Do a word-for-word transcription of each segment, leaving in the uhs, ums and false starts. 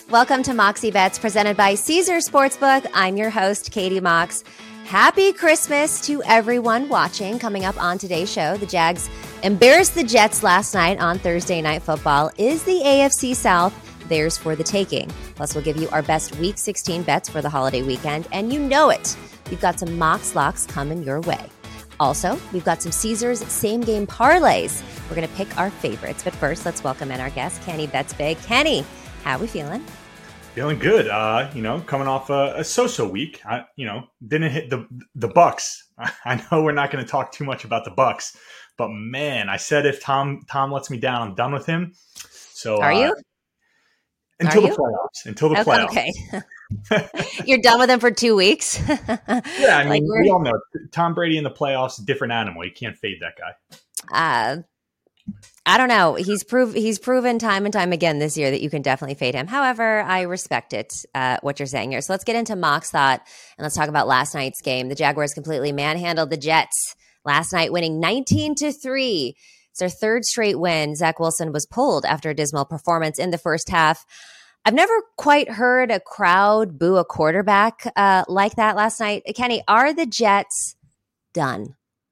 Welcome to Moxie Bets, presented by Caesar Sportsbook. I'm your host, Katie Mox. Happy Christmas to everyone watching. Coming up on today's show, the Jags embarrassed the Jets last night on Thursday Night Football. Is the A F C South theirs for the taking? Plus, we'll give you our best Week sixteen bets for the holiday weekend, and you know it. We've got some Mox Locks coming your way. Also, we've got some Caesars same-game parlays. We're going to pick our favorites. But first, let's welcome in our guest, Kenny Bets Big. Kenny, how we feeling? Feeling good. Uh, you know, coming off a, a so-so week. I, you know, didn't hit the the Bucks. I know we're not going to talk too much about the Bucks, but man, I said if Tom Tom lets me down, I'm done with him. So are uh, you? Until Are the you? playoffs. Until the okay, playoffs. Okay. You're done with him for two weeks. Yeah, I mean, like we all know Tom Brady in the playoffs, different animal. You can't fade that guy. Uh, I don't know. He's prove he's proven time and time again this year that you can definitely fade him. However, I respect it, uh, what you're saying here. So let's get into Mox Thought and let's talk about last night's game. The Jaguars completely manhandled the Jets last night, winning nineteen to three. It's their third straight win. Zach Wilson was pulled after a dismal performance in the first half. I've never quite heard a crowd boo a quarterback uh, like that last night. Kenny, are the Jets done?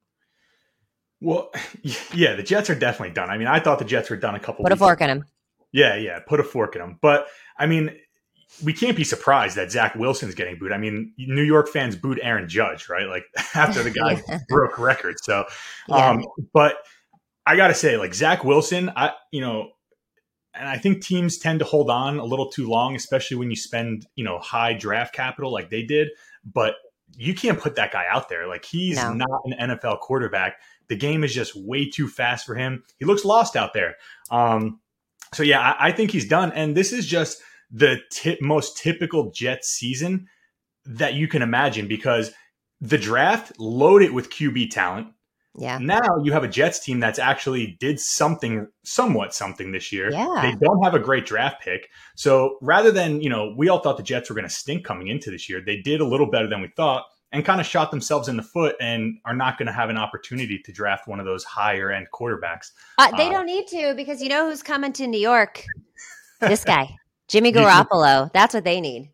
Well, yeah, the Jets are definitely done. I mean, I thought the Jets were done a couple Put weeks a fork ago. in him. Yeah, yeah, put a fork in them. But, I mean, we can't be surprised that Zach Wilson's getting booed. I mean, New York fans booed Aaron Judge, right? Like, after the guy yeah. broke records. So, yeah. um, but I got to say, like, Zach Wilson, I, you know, and I think teams tend to hold on a little too long, especially when you spend, you know, high draft capital like they did. But you can't put that guy out there. Like, he's no. not an N F L quarterback. The game is just way too fast for him. He looks lost out there. Um, so, yeah, I, I think he's done. And this is just the t- most typical Jets season that you can imagine, because the draft loaded with Q B talent. Yeah. Now you have a Jets team that's actually did something, somewhat something this year. Yeah. They don't have a great draft pick. So rather than, you know, we all thought the Jets were going to stink coming into this year. They did a little better than we thought and kind of shot themselves in the foot and are not going to have an opportunity to draft one of those higher end quarterbacks. Uh, they uh, don't need to, because you know who's coming to New York? This guy, Jimmy Garoppolo. That's what they need.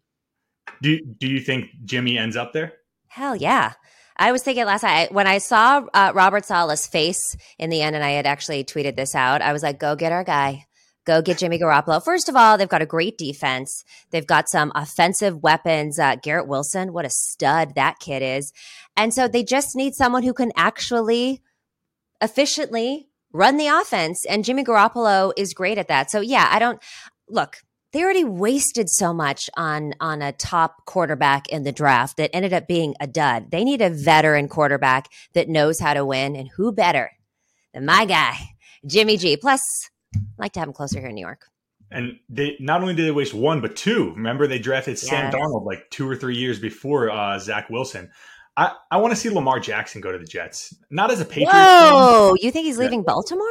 Do, do you think Jimmy ends up there? Hell yeah. I was thinking last night when I saw uh, Robert Saleh's face in the end, and I had actually tweeted this out, I was like, go get our guy. Go get Jimmy Garoppolo. First of all, they've got a great defense. They've got some offensive weapons. Uh, Garrett Wilson, what a stud that kid is. And so they just need someone who can actually efficiently run the offense. And Jimmy Garoppolo is great at that. So yeah, I don't – look – they already wasted so much on on a top quarterback in the draft that ended up being a dud. They need a veteran quarterback that knows how to win, and who better than my guy, Jimmy G. Plus, I like to have him closer here in New York. And they not only did they waste one, but two. Remember, they drafted Sam Yes. Darnold like two or three years before uh, Zach Wilson. I, I want to see Lamar Jackson go to the Jets. Not as a Patriots Whoa, fan. You think he's leaving Baltimore?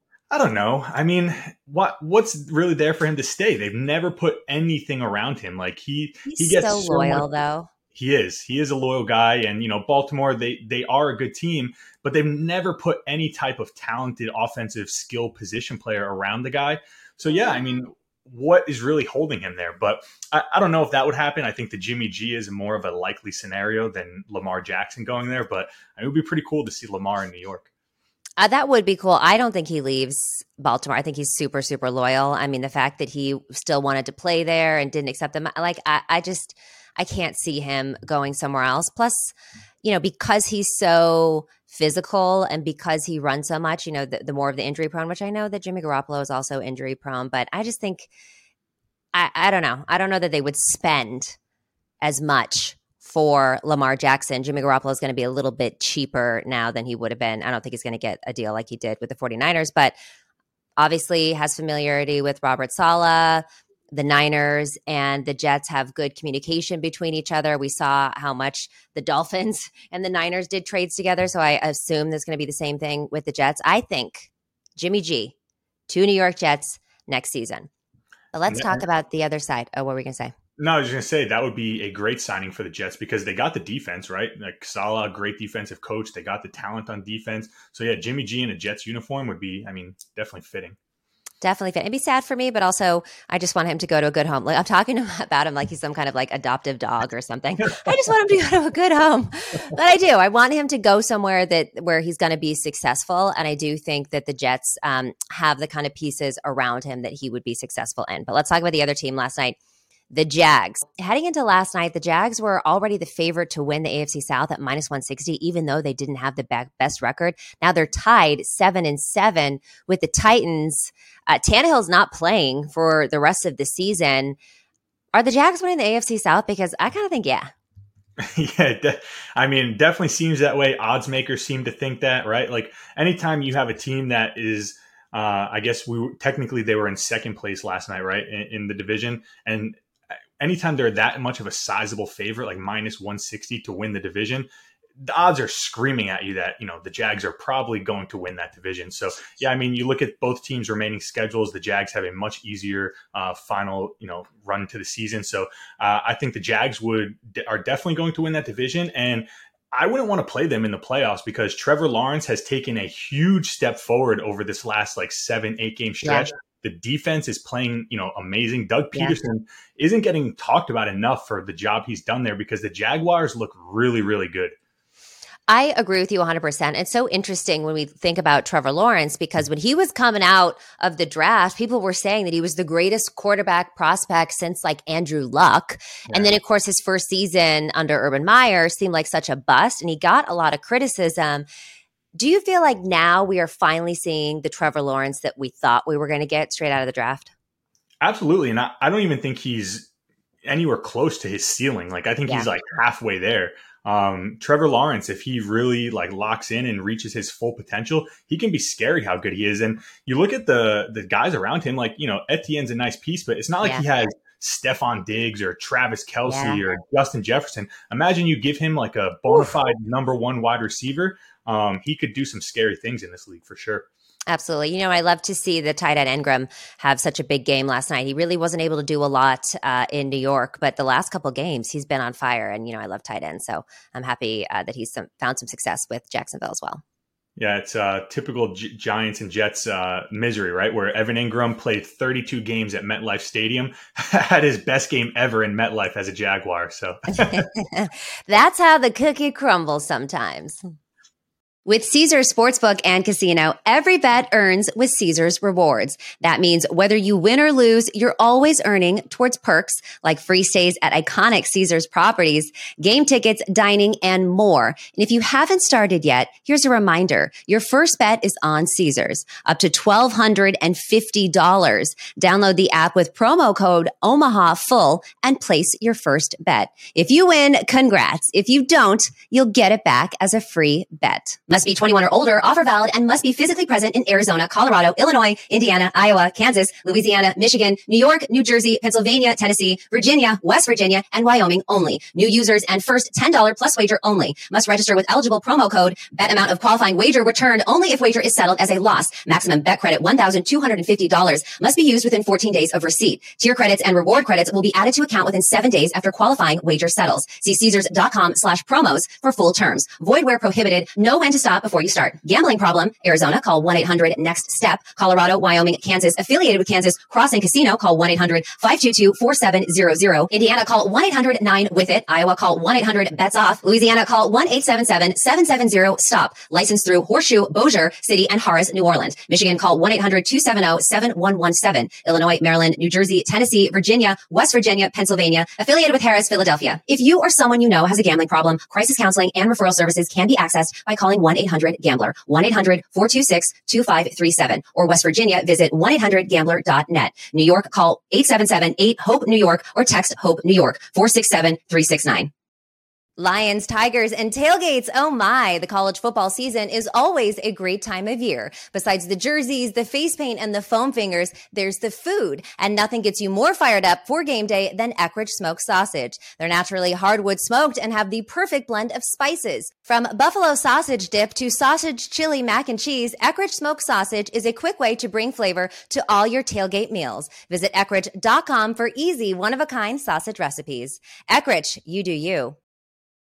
I don't know. I mean, what what's really there for him to stay? They've never put anything around him. Like he He's he gets so so loyal, much, though. He is. He is a loyal guy. And, you know, Baltimore, they they are a good team, but they've never put any type of talented offensive skill position player around the guy. So, yeah, I mean, what is really holding him there? But I, I don't know if that would happen. I think the Jimmy G is more of a likely scenario than Lamar Jackson going there. But it would be pretty cool to see Lamar in New York. Uh, that would be cool. I don't think he leaves Baltimore. I think he's super, super loyal. I mean, the fact that he still wanted to play there and didn't accept them, like, I, I just, I can't see him going somewhere else. Plus, you know, because he's so physical and because he runs so much, you know, the, the more of the injury prone, which I know that Jimmy Garoppolo is also injury prone, but I just think, I, I don't know. I don't know that they would spend as much for Lamar Jackson. Jimmy Garoppolo is going to be a little bit cheaper now than he would have been. I don't think he's going to get a deal like he did with the 49ers, but obviously has familiarity with Robert Saleh. The Niners and the Jets have good communication between each other. We saw how much the Dolphins and the Niners did trades together, so I assume there's going to be the same thing with the Jets. I think Jimmy G to New York Jets next season. But let's talk about the other side. Oh, what were we going to say? No, I was going to say that would be a great signing for the Jets because they got the defense, right? Like Saleh, great defensive coach. They got the talent on defense. So, yeah, Jimmy G in a Jets uniform would be, I mean, definitely fitting. Definitely fit. It'd be sad for me, but also I just want him to go to a good home. Like I'm talking about him like he's some kind of like adoptive dog or something. I just want him to go to a good home. But I do. I want him to go somewhere that where he's going to be successful. And I do think that the Jets um, have the kind of pieces around him that he would be successful in. But let's talk about the other team last night. The Jags. Heading into last night, the Jags were already the favorite to win the A F C South at minus one sixty, even though they didn't have the best record. Now they're tied seven and seven with the Titans. Uh, Tannehill's not playing for the rest of the season. Are the Jags winning the A F C South? Because I kind of think, yeah. yeah, de- I mean, it definitely seems that way. Odds makers seem to think that, right? Like anytime you have a team that is, uh, I guess we were, technically they were in second place last night, right, in, in the division, and anytime they're that much of a sizable favorite, like minus one sixty to win the division, the odds are screaming at you that, you know, the Jags are probably going to win that division. So, yeah, I mean, you look at both teams' remaining schedules, the Jags have a much easier uh, final, you know, run to the season. So uh, I think the Jags would are definitely going to win that division. And I wouldn't want to play them in the playoffs because Trevor Lawrence has taken a huge step forward over this last like seven, eight game stretch. Yeah. The defense is playing, you know, amazing. Doug Peterson yeah. isn't getting talked about enough for the job he's done there because the Jaguars look really, really good. I agree with you one hundred percent. It's so interesting when we think about Trevor Lawrence because when he was coming out of the draft, people were saying that he was the greatest quarterback prospect since like Andrew Luck. Yeah. And then, of course, his first season under Urban Meyer seemed like such a bust and he got a lot of criticism. Do you feel like now we are finally seeing the Trevor Lawrence that we thought we were going to get straight out of the draft? Absolutely. And I, I don't even think he's anywhere close to his ceiling. Like, I think yeah. he's like halfway there. Um, Trevor Lawrence, if he really like locks in and reaches his full potential, he can be scary how good he is. And you look at the the guys around him, like, you know, Etienne's a nice piece, but it's not like yeah. he has Stephon Diggs or Travis Kelce yeah. or Justin Jefferson. Imagine you give him like a bona fide number one wide receiver. Um, he could do some scary things in this league for sure. Absolutely. You know, I love to see the tight end Ingram have such a big game last night. He really wasn't able to do a lot uh, in New York, but the last couple games he's been on fire. And, you know, I love tight ends. So I'm happy uh, that he's some, found some success with Jacksonville as well. Yeah, it's uh, typical G- Giants and Jets uh, misery, right? Where Evan Ingram played thirty-two games at MetLife Stadium, had his best game ever in MetLife as a Jaguar. So that's how the cookie crumbles sometimes. With Caesars Sportsbook and Casino, every bet earns with Caesars Rewards. That means whether you win or lose, you're always earning towards perks like free stays at iconic Caesars properties, game tickets, dining, and more. And if you haven't started yet, here's a reminder. Your first bet is on Caesars, up to one thousand two hundred fifty dollars. Download the app with promo code OMAHAFULL and place your first bet. If you win, congrats. If you don't, you'll get it back as a free bet. Must be twenty-one or older, offer valid, and must be physically present in Arizona, Colorado, Illinois, Indiana, Iowa, Kansas, Louisiana, Michigan, New York, New Jersey, Pennsylvania, Tennessee, Virginia, West Virginia, and Wyoming only. New users and first ten dollars plus wager only. Must register with eligible promo code. Bet amount of qualifying wager returned only if wager is settled as a loss. Maximum bet credit one thousand two hundred fifty dollars. Must be used within fourteen days of receipt. Tier credits and reward credits will be added to account within seven days after qualifying wager settles. See Caesars.com slash promos for full terms. Void where prohibited. Know when to stop before you start. Gambling problem? Arizona, call one eight hundred next step. Colorado, Wyoming, Kansas, affiliated with Kansas Crossing Casino, call one eight hundred five two two four seven zero zero. Indiana, call one eight hundred nine with it. Iowa, call one eight hundred bets off. Louisiana, call one eight seven seven seven seven zero stop. Licensed through Horseshoe, Bossier City, and Harris, New Orleans. Michigan, call one eight hundred two seven zero seven one one seven. Illinois, Maryland, New Jersey, Tennessee, Virginia, West Virginia, Pennsylvania, affiliated with Harris, Philadelphia. If you or someone you know has a gambling problem, crisis counseling and referral services can be accessed by calling one eight hundred gambler, one eight hundred four two six two five three seven, or West Virginia, visit one eight hundred gambler dot net. New York, call eight seven seven eight hope New York or text HOPE New York four six seven three six nine. Lions, Tigers, and tailgates. Oh my, the college football season is always a great time of year. Besides the jerseys, the face paint, and the foam fingers, there's the food. And nothing gets you more fired up for game day than Eckrich smoked sausage. They're naturally hardwood smoked and have the perfect blend of spices. From buffalo sausage dip to sausage chili mac and cheese, Eckrich smoked sausage is a quick way to bring flavor to all your tailgate meals. Visit Eckrich dot com for easy, one-of-a-kind sausage recipes. Eckrich, you do you.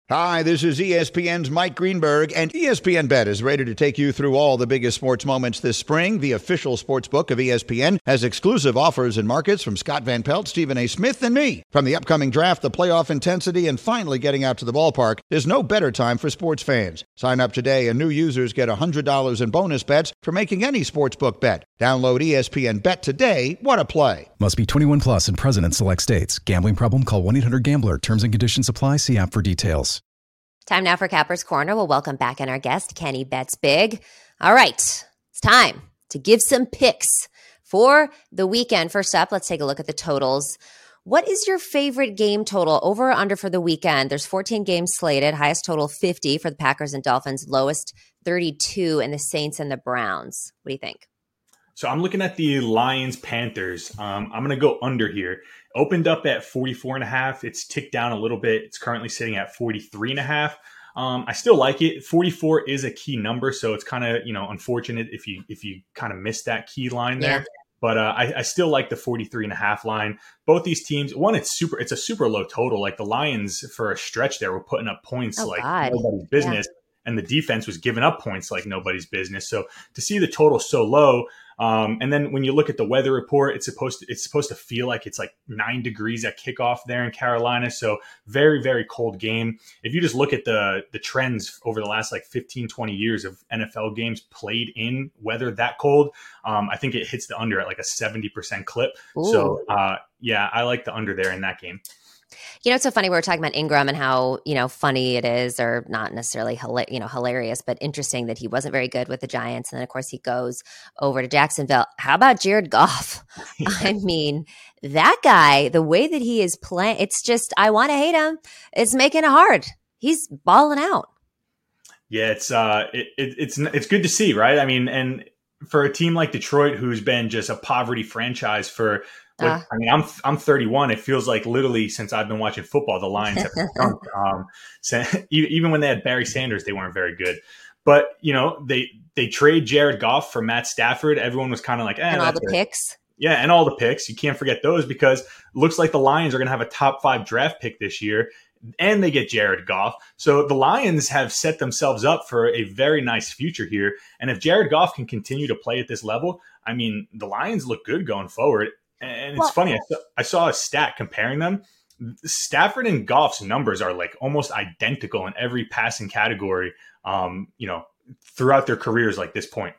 Hi, this is E S P N's Mike Greenberg, and E S P N Bet is ready to take you through all the biggest sports moments this spring. The official sports book of E S P N has exclusive offers and markets from Scott Van Pelt, Stephen A. Smith, and me. From the upcoming draft, the playoff intensity, and finally getting out to the ballpark, there's no better time for sports fans. Sign up today, and new users get one hundred dollars in bonus bets for making any sportsbook bet. Download E S P N Bet today. What a play. Must be twenty-one plus and present in select states. Gambling problem? Call one eight hundred gambler. Terms and conditions apply. See app for details. Time now for Capper's Corner. We'll welcome back in our guest, Kenny Bets Big. All right, it's time to give some picks for the weekend. First up, let's take a look at the totals. What is your favorite game total, over or under, for the weekend? There's fourteen games slated. Highest total fifty for the Packers and Dolphins. Lowest thirty-two in the Saints and the Browns. What do you think? So I'm looking at the Lions Panthers. Um, I'm going to go under here. Opened up at forty-four and a half. It's ticked down a little bit. It's currently sitting at forty-three and a half. Um, I still like it. forty-four is a key number, so it's kind of, you know, unfortunate if you if you kind of miss that key line there. Yeah. But uh, I, I still like the forty-three and a half line. Both these teams, one, it's super. It's a super low total. Like the Lions, for a stretch there, were putting up points oh, like God. nobody's business, yeah. and the defense was giving up points like nobody's business. So to see the total so low. Um, and then when you look at the weather report, it's supposed to, it's supposed to feel like it's like nine degrees at kickoff there in Carolina. So very, very cold game. If you just look at the, the trends over the last like fifteen, twenty years of N F L games played in weather that cold, um, I think it hits the under at like a seventy percent clip. Ooh. So, uh, yeah, I like the under there in that game. You know, it's so funny. We were talking about Ingram and how, you know, funny it is, or not necessarily, hila- you know, hilarious, but interesting that he wasn't very good with the Giants. And then, of course, he goes over to Jacksonville. How about Jared Goff? I mean, that guy, the way that he is playing, it's just, I want to hate him. It's making it hard. He's balling out. Yeah, it's uh, it, it, it's it's good to see, right? I mean, and for a team like Detroit, who's been just a poverty franchise for. Uh, I mean, I'm I'm thirty-one. It feels like literally since I've been watching football, the Lions have stunk. um, so even when they had Barry Sanders, they weren't very good. But you know, they they trade Jared Goff for Matt Stafford. Everyone was kind of like, eh, and all the it. picks. Yeah, and all the picks. You can't forget those because it looks like the Lions are going to have a top five draft pick this year, and they get Jared Goff. So the Lions have set themselves up for a very nice future here. And if Jared Goff can continue to play at this level, I mean, the Lions look good going forward. And it's well, funny, I saw, I saw a stat comparing them. Stafford and Goff's numbers are like almost identical in every passing category, um, you know, throughout their careers like this point.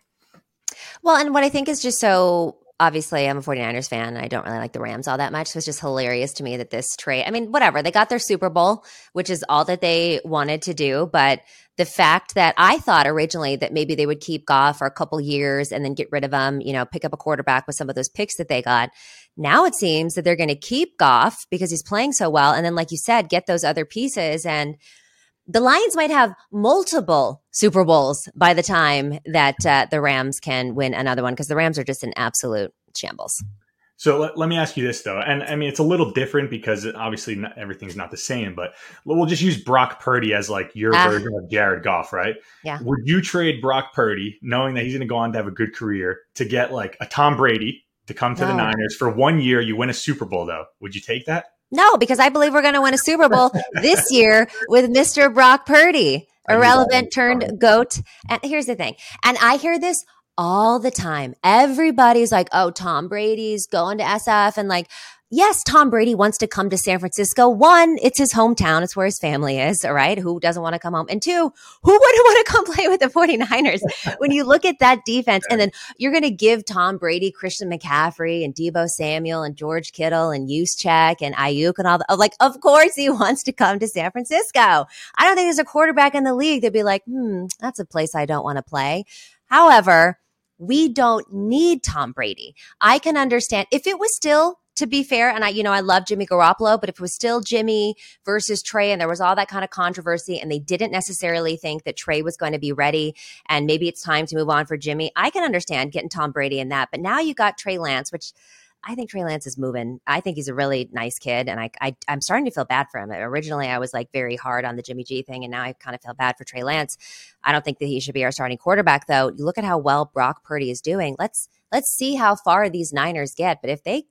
Well, and what I think is just so, obviously I'm a 49ers fan. And I don't really like the Rams all that much. So it's just hilarious to me that this trade, I mean, whatever, they got their Super Bowl, which is all that they wanted to do. But the fact that I thought originally that maybe they would keep Goff for a couple years and then get rid of him, you know, pick up a quarterback with some of those picks that they got. Now it seems that they're going to keep Goff because he's playing so well. And then, like you said, get those other pieces. And the Lions might have multiple Super Bowls by the time that uh, the Rams can win another one, because the Rams are just an absolute shambles. So let, let me ask you this, though. And I mean, it's a little different because obviously not, everything's not the same, but we'll just use Brock Purdy as like your uh, version of Jared Goff, right? Yeah. Would you trade Brock Purdy, knowing that he's going to go on to have a good career, to get like a Tom Brady to come to no. the Niners for one year? You win a Super Bowl, though. Would you take that? No, because I believe we're going to win a Super Bowl this year with Mister Brock Purdy, irrelevant turned GOAT. And here's the thing. And I hear this all the time. Everybody's like, oh, Tom Brady's going to S F. And like, yes, Tom Brady wants to come to San Francisco. One, it's his hometown. It's where his family is. All right. Who doesn't want to come home? And two, who wouldn't want to come play with the 49ers? When you look at that defense, and then you're going to give Tom Brady, Christian McCaffrey, and Deebo Samuel, and George Kittle, and Juszczyk, and Ayuk, and all that. Like, of course he wants to come to San Francisco. I don't think there's a quarterback in the league that'd be like, hmm, that's a place I don't want to play. However, we don't need Tom Brady. I can understand if it was still, to be fair, and I, you know, I love Jimmy Garoppolo, but if it was still Jimmy versus Trey and there was all that kind of controversy and they didn't necessarily think that Trey was going to be ready and maybe it's time to move on for Jimmy, I can understand getting Tom Brady in that. But now you got Trey Lance, which I think Trey Lance is moving. I think he's a really nice kid, and I, I, I'm starting to feel bad for him. Originally, I was like very hard on the Jimmy G thing, and now I kind of feel bad for Trey Lance. I don't think that he should be our starting quarterback, though. You look at how well Brock Purdy is doing. Let's let's see how far these Niners get. But if they get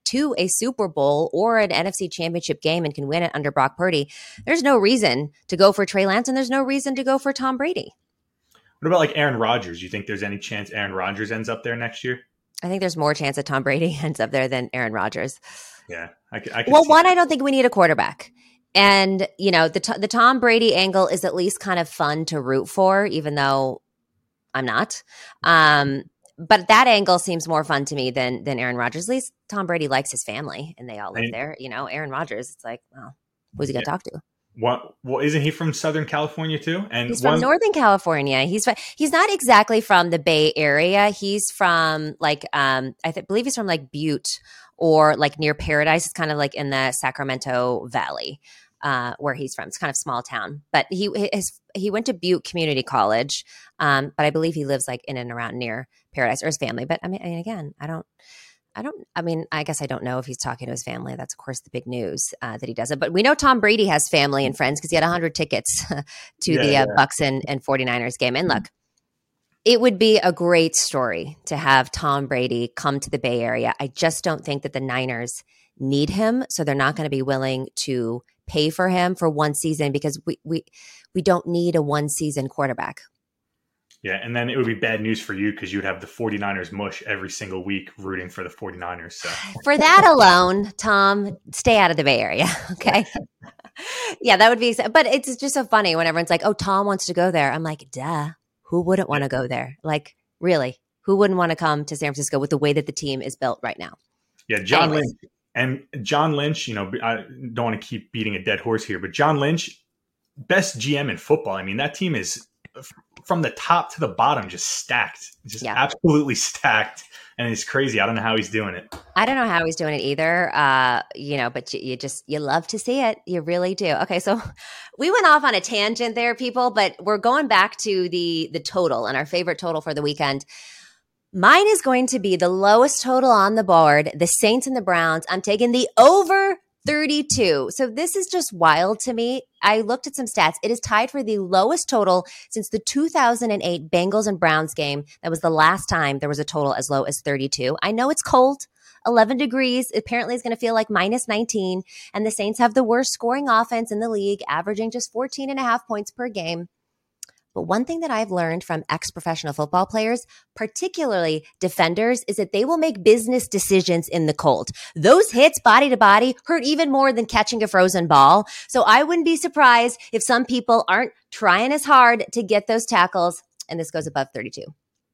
to a Super Bowl or an N F C Championship game and can win it under Brock Purdy, there's no reason to go for Trey Lance and there's no reason to go for Tom Brady. What about like Aaron Rodgers? You think there's any chance Aaron Rodgers ends up there next year? I think there's more chance that Tom Brady ends up there than Aaron Rodgers. Yeah. I can, I can well, see one, that. I don't think we need a quarterback. And, you know, the the Tom Brady angle is at least kind of fun to root for, even though I'm not. Um, but that angle seems more fun to me than than Aaron Rodgers. At least Tom Brady likes his family and they all live And- there. You know, Aaron Rodgers, it's like, well, who's he going to Yeah. talk to? What, well, isn't he from Southern California too? And He's one, from Northern California. He's fr- he's not exactly from the Bay Area. He's from like um I th- believe he's from like Butte or like near Paradise. It's kind of like in the Sacramento Valley uh, where he's from. It's kind of small town. But he his, he went to Butte Community College. Um, but I believe he lives like in and around near Paradise or his family. But I mean, I mean again, I don't. I don't, I mean, I guess I don't know if he's talking to his family. That's, of course, the big news uh, that he doesn't. But we know Tom Brady has family and friends because he had one hundred tickets to Yeah, the uh, yeah. Bucks and, and 49ers game. And look, it would be a great story to have Tom Brady come to the Bay Area. I just don't think that the Niners need him. So they're not going to be willing to pay for him for one season because we, we, we don't need a one season quarterback. Yeah, and then it would be bad news for you because you'd have the 49ers mush every single week rooting for the 49ers. So For that alone, Tom, stay out of the Bay Area. Okay. Yeah, that would be, but it's just so funny when everyone's like, oh, Tom wants to go there. I'm like, duh, who wouldn't want to go there? Like, really, who wouldn't want to come to San Francisco with the way that the team is built right now? yeah, John Anyways. Lynch and John Lynch, you know, I don't want to keep beating a dead horse here, but John Lynch, best G M in football. I mean, that team is from the top to the bottom, just stacked, just Yeah. absolutely stacked. And it's crazy. I don't know how he's doing it. I don't know how he's doing it either, uh, you know, but you, you just, you love to see it. You really do. Okay, so we went off on a tangent there, people, but we're going back to the the total and our favorite total for the weekend. Mine is going to be the lowest total on the board, the Saints and the Browns. I'm taking the over thirty-two. So this is just wild to me. I looked at some stats. It is tied for the lowest total since the two thousand eight Bengals and Browns game. That was the last time there was a total as low as thirty-two. I know it's cold. eleven degrees. Apparently it's going to feel like minus nineteen. And the Saints have the worst scoring offense in the league, averaging just fourteen and a half points per game. But one thing that I've learned from ex-professional football players, particularly defenders, is that they will make business decisions in the cold. Those hits body to body hurt even more than catching a frozen ball. So I wouldn't be surprised if some people aren't trying as hard to get those tackles. And this goes above thirty-two.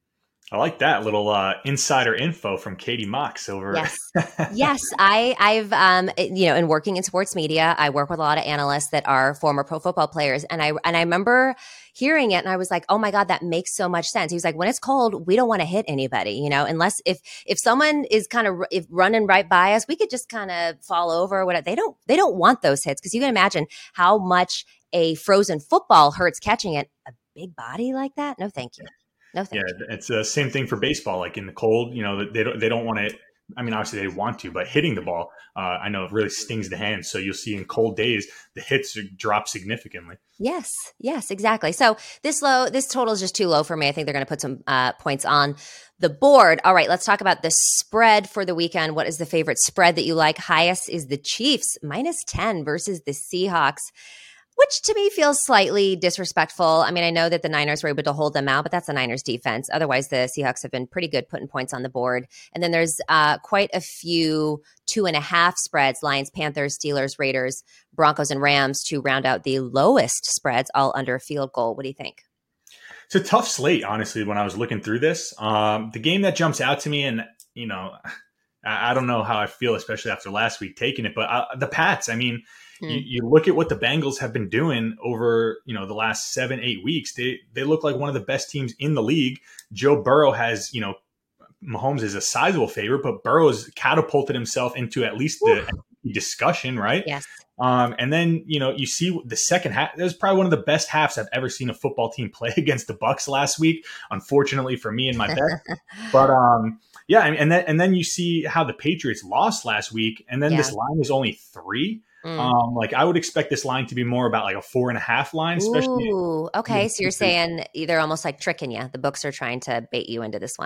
I like that little uh, insider info from Katie Mox over. Yes. Yes. I, I've, um, you know, in working in sports media, I work with a lot of analysts that are former pro football players. And I, and I remember hearing it and I was like, oh my God, that makes so much sense. He was like, when it's cold, we don't want to hit anybody, you know, unless if, if someone is kind of if running right by us, we could just kind of fall over or whatever. They don't, they don't want those hits because you can imagine how much a frozen football hurts catching it. A big body like that? No, thank you. No, thank Yeah, you. it's the same thing for baseball. Like in the cold, you know, they don't they don't want to. I mean, obviously they want to, but hitting the ball, uh, I know it really stings the hands. So you'll see in cold days the hits drop significantly. Yes, yes, exactly. So this low, this total is just too low for me. I think they're going to put some uh, points on the board. All right, let's talk about the spread for the weekend. What is the favorite spread that you like? Highest is the Chiefs, minus ten versus the Seahawks, which to me feels slightly disrespectful. I mean, I know that the Niners were able to hold them out, but that's the Niners defense. Otherwise, the Seahawks have been pretty good putting points on the board. And then there's uh, quite a few two and a half spreads, Lions, Panthers, Steelers, Raiders, Broncos, and Rams to round out the lowest spreads, all under a field goal. What do you think? It's a tough slate, honestly, when I was looking through this. Um, the game that jumps out to me, and, you know, I, I don't know how I feel, especially after last week taking it, but uh, the Pats, I mean, You, you look at what the Bengals have been doing over, you know, the last seven, eight weeks. They they look like one of the best teams in the league. Joe Burrow has, you know, Mahomes is a sizable favorite, but Burrow has catapulted himself into at least the discussion, right? Yes. Um, and then, you know, you see the second half. That was probably one of the best halves I've ever seen a football team play against the Bucs last week. Unfortunately for me and my bet, but um, yeah, and then and then you see how the Patriots lost last week, and then Yeah. this line is only three. Mm. Um, like I would expect this line to be more about like a four and a half line, especially. Ooh, okay. Yeah. So you're saying they're almost like tricking you. The books are trying to bait you into this one.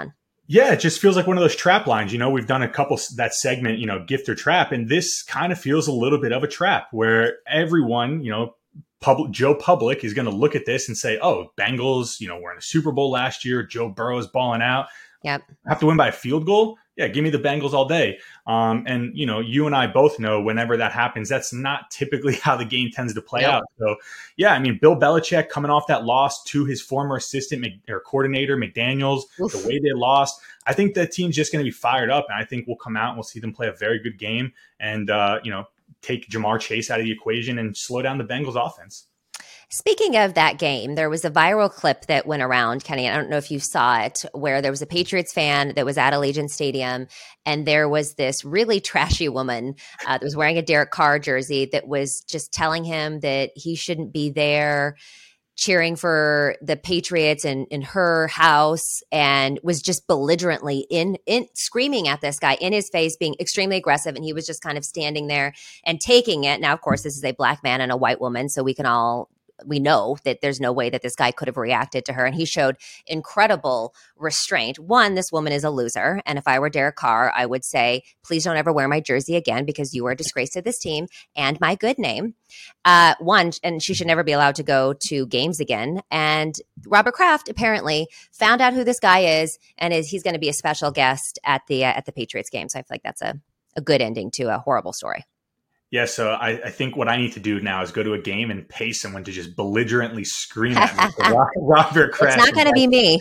Yeah, it just feels like one of those trap lines. You know, we've done a couple that segment, you know, gift or trap, and this kind of feels a little bit of a trap where everyone, you know, public, Joe Public is going to look at this and say, "Oh, Bengals, you know, we're in a Super Bowl last year. Joe Burrow is balling out. Yep, have to win by a field goal. Yeah, give me the Bengals all day." Um, and you know, you and I both know whenever that happens, that's not typically how the game tends to play yep. out. So, yeah, I mean, Bill Belichick coming off that loss to his former assistant or coordinator McDaniels, Oof. the way they lost, I think the team's just going to be fired up, and I think we'll come out and we'll see them play a very good game, and uh, you know, take Jamar Chase out of the equation and slow down the Bengals offense. Speaking of that game, there was a viral clip that went around, Kenny. I don't know if you saw it, where there was a Patriots fan that was at Allegiant Stadium, and there was this really trashy woman uh, that was wearing a Derek Carr jersey that was just telling him that he shouldn't be there cheering for the Patriots in, in her house, and was just belligerently in, in screaming at this guy in his face, being extremely aggressive. And he was just kind of standing there and taking it. Now, of course, this is a black man and a white woman, so we can all we know that there's no way that this guy could have reacted to her. And he showed incredible restraint. One, this woman is a loser. And if I were Derek Carr, I would say, please don't ever wear my jersey again because you are a disgrace to this team and my good name. Uh, one, and she should never be allowed to go to games again. And Robert Kraft apparently found out who this guy is, and is he's going to be a special guest at the uh, at the Patriots game. So I feel like that's a, a good ending to a horrible story. Yeah, so I, I think what I need to do now is go to a game and pay someone to just belligerently scream at me. Robert Kraft. It's not going to be me.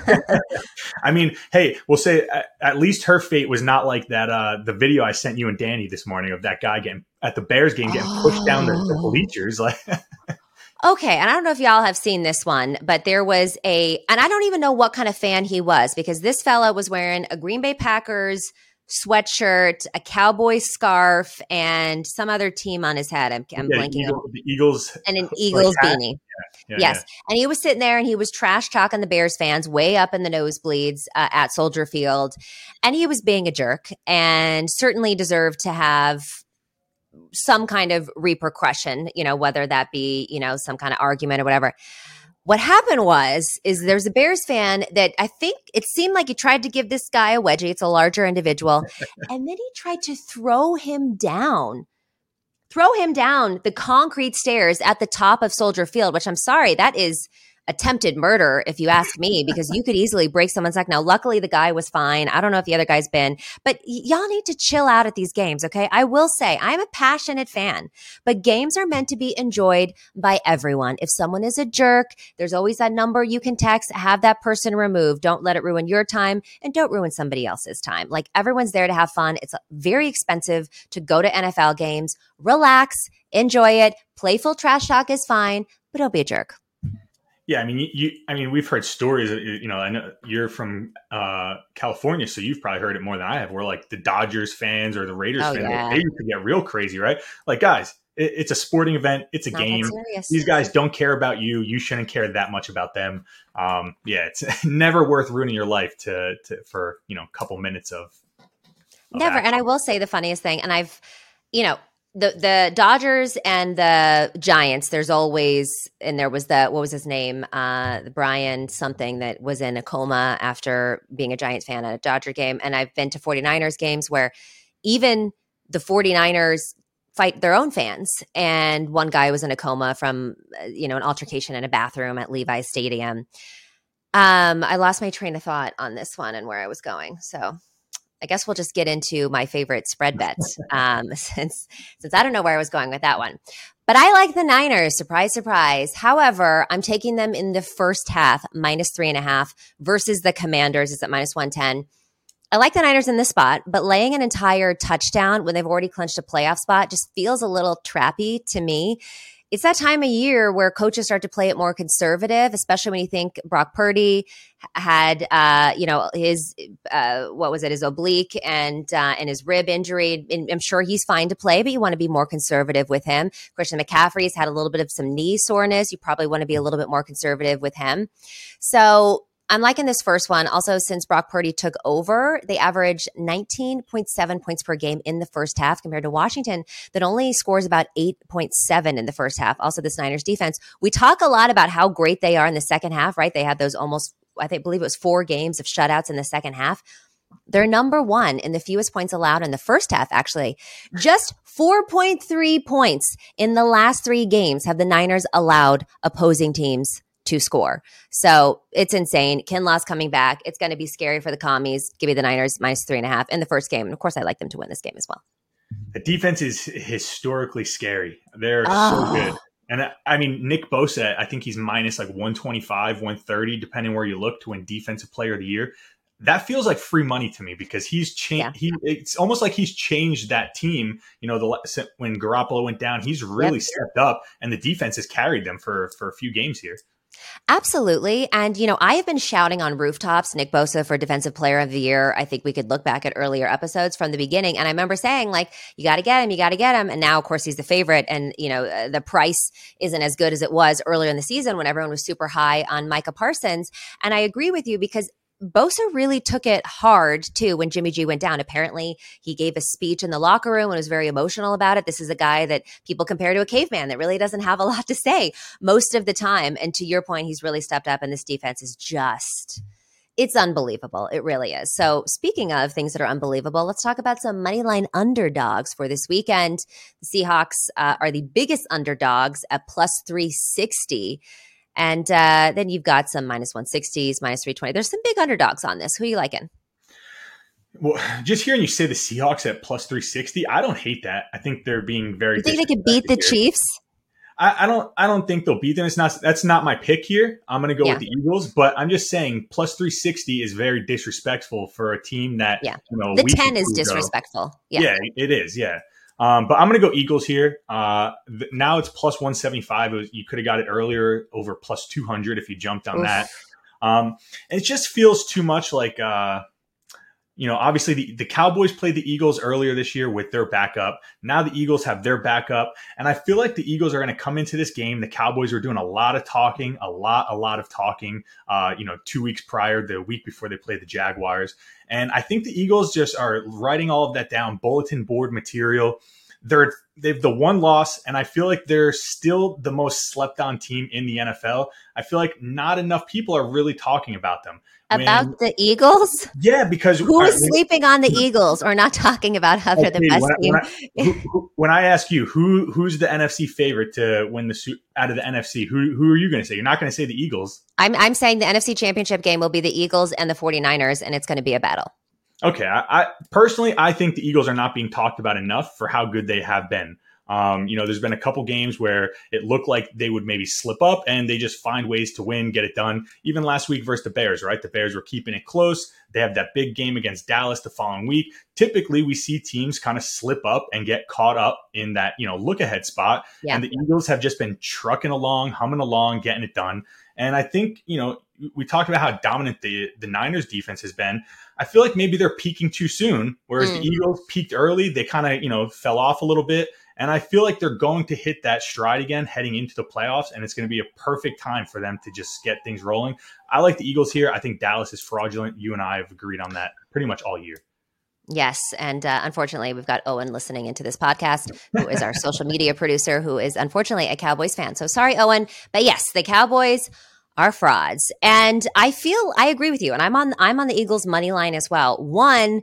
I mean, hey, we'll say at, at least her fate was not like that. Uh, the video I sent you and Danny this morning of that guy getting at the Bears game getting oh. pushed down the, the bleachers. Like, okay, and I don't know if y'all have seen this one, but there was a, and I don't even know what kind of fan he was, because this fella was wearing a Green Bay Packers sweatshirt, a Cowboy scarf, and some other team on his head. I'm, I'm yeah, blanking Eagle, on the Eagles and an Eagles like beanie. Yeah, yeah, yes, yeah. And he was sitting there and he was trash talking the Bears fans way up in the nosebleeds uh, at Soldier Field, and he was being a jerk and certainly deserved to have some kind of repercussion. You know, whether that be you know some kind of argument or whatever. What happened was, is there's a Bears fan that I think it seemed like he tried to give this guy a wedgie. It's a larger individual. And then he tried to throw him down, throw him down the concrete stairs at the top of Soldier Field, which I'm sorry, that is attempted murder, if you ask me, because you could easily break someone's neck. Now, luckily, the guy was fine. I don't know if the other guy's been, but y- y'all need to chill out at these games, okay? I will say, I'm a passionate fan, but games are meant to be enjoyed by everyone. If someone is a jerk, there's always that number you can text, have that person removed. Don't let it ruin your time, and don't ruin somebody else's time. Like, everyone's there to have fun. It's very expensive to go to N F L games. Relax, enjoy it. Playful trash talk is fine, but don't be a jerk. Yeah, I mean, you, you. I mean, we've heard stories. You know, I know you're from uh, California, so you've probably heard it more than I have. Where like the Dodgers fans or the Raiders oh, fans, yeah. they used to get real crazy, right? Like, guys, it, it's a sporting event. It's a Not game. These guys don't care about you. You shouldn't care that much about them. Um, yeah, it's never worth ruining your life to, to for you know a couple minutes of. of never, action. And I will say the funniest thing, and I've, you know. The the Dodgers and the Giants, there's always, and there was the, what was his name? Uh, Brian something that was in a coma after being a Giants fan at a Dodger game. And I've been to 49ers games where even the 49ers fight their own fans. And one guy was in a coma from, you know, an altercation in a bathroom at Levi's Stadium. Um, I lost my train of thought on this one and where I was going. So I guess we'll just get into my favorite spread bets um, since since I don't know where I was going with that one. But I like the Niners, surprise, surprise. However, I'm taking them in the first half, minus three and a half, versus the Commanders is at minus one ten. I like the Niners in this spot, but laying an entire touchdown when they've already clinched a playoff spot just feels a little trappy to me. It's that time of year where coaches start to play it more conservative, especially when you think Brock Purdy had, uh, you know, his, uh, what was it, his oblique and uh, and his rib injury. And I'm sure he's fine to play, but you want to be more conservative with him. Christian McCaffrey's had a little bit of some knee soreness. You probably want to be a little bit more conservative with him. So I'm liking this first one. Also, since Brock Purdy took over, they average nineteen point seven points per game in the first half compared to Washington that only scores about eight point seven in the first half. Also, this Niners defense, we talk a lot about how great they are in the second half, right? They had those almost I think believe it was four games of shutouts in the second half. They're number one in the fewest points allowed in the first half, actually. Just four point three points in the last three games have the Niners allowed opposing teams to score. So it's insane. Kinlaw's coming back. It's going to be scary for the commies. Give me the Niners minus three and a half in the first game. And of course, I like them to win this game as well. The defense is historically scary. They're Oh. so good. And I, I mean, Nick Bosa, I think he's minus like one twenty-five, one thirty, depending where you look, to win Defensive Player of the Year. That feels like free money to me because he's changed. Yeah. He it's almost like he's changed that team. You know, the when Garoppolo went down, he's really Yep. stepped up, and the defense has carried them for for a few games here. Absolutely. And, you know, I have been shouting on rooftops Nick Bosa for Defensive Player of the Year. I think we could look back at earlier episodes from the beginning. And I remember saying, like, you got to get him, you got to get him. And now, of course, he's the favorite. And, you know, uh, the price isn't as good as it was earlier in the season when everyone was super high on Micah Parsons. And I agree with you because Bosa really took it hard, too, when Jimmy G went down. Apparently, he gave a speech in the locker room and was very emotional about it. This is a guy that people compare to a caveman that really doesn't have a lot to say most of the time. And to your point, he's really stepped up, and this defense is just – it's unbelievable. It really is. So speaking of things that are unbelievable, let's talk about some moneyline underdogs for this weekend. The Seahawks uh, are the biggest underdogs at plus three sixty. And uh, then you've got some minus one sixties, minus three twenty. There's some big underdogs on this. Who are you liking? Well, just hearing you say the Seahawks at plus three sixty, I don't hate that. I think they're being very. You think they could beat the here. Chiefs? I, I don't. I don't think they'll beat them. It's not. That's not my pick here. I'm going to go Yeah. with the Eagles, but I'm just saying plus three sixty is very disrespectful for a team that. Yeah. You know, The we ten can is prove, though. disrespectful. Yeah. Yeah, it is. Yeah. Um, but I'm going to go Eagles here. Uh, th- now it's plus one seventy-five. It was, you could have got it earlier over plus two hundred if you jumped on Oof. that. Um, and it just feels too much like, uh, you know, obviously the, the Cowboys played the Eagles earlier this year with their backup. Now the Eagles have their backup. And I feel like the Eagles are going to come into this game. The Cowboys were doing a lot of talking, a lot, a lot of talking, uh, you know, two weeks prior, the week before they played the Jaguars. And I think the Eagles just are writing all of that down, bulletin board material. They're they've the one loss, and I feel like they're still the most slept on team in the N F L. I feel like not enough people are really talking about them. When, About the Eagles? yeah, because Who is uh, sleeping on the Eagles or not talking about how they're the okay, best when I, team? when, I, who, who, when I ask you who who's the N F C favorite to win the su- out of the N F C, who who are you going to say? You're not going to say the Eagles. I'm, I'm saying the N F C Championship game will be the Eagles and the 49ers, and it's going to be a battle. Okay, I, I personally I think the Eagles are not being talked about enough for how good they have been. Um, you know, there's been a couple games where it looked like they would maybe slip up and they just find ways to win, get it done. Even last week versus the Bears, right? The Bears were keeping it close. They have that big game against Dallas the following week. Typically, we see teams kind of slip up and get caught up in that, you know, look ahead spot. Yeah. And the Eagles have just been trucking along, humming along, getting it done. And I think, you know, we talked about how dominant the, the Niners defense has been. I feel like maybe they're peaking too soon, whereas Mm. the Eagles peaked early. They kind of, you know, fell off a little bit. And I feel like they're going to hit that stride again heading into the playoffs, and it's going to be a perfect time for them to just get things rolling. I like the Eagles here. I think Dallas is fraudulent. You and I have agreed on that pretty much all year. Yes. And uh, unfortunately, we've got Owen listening into this podcast, who is our social media producer, who is unfortunately a Cowboys fan. So sorry, Owen. But yes, the Cowboys are frauds. And I feel I agree with you. And I'm on I'm on the Eagles money line as well. One,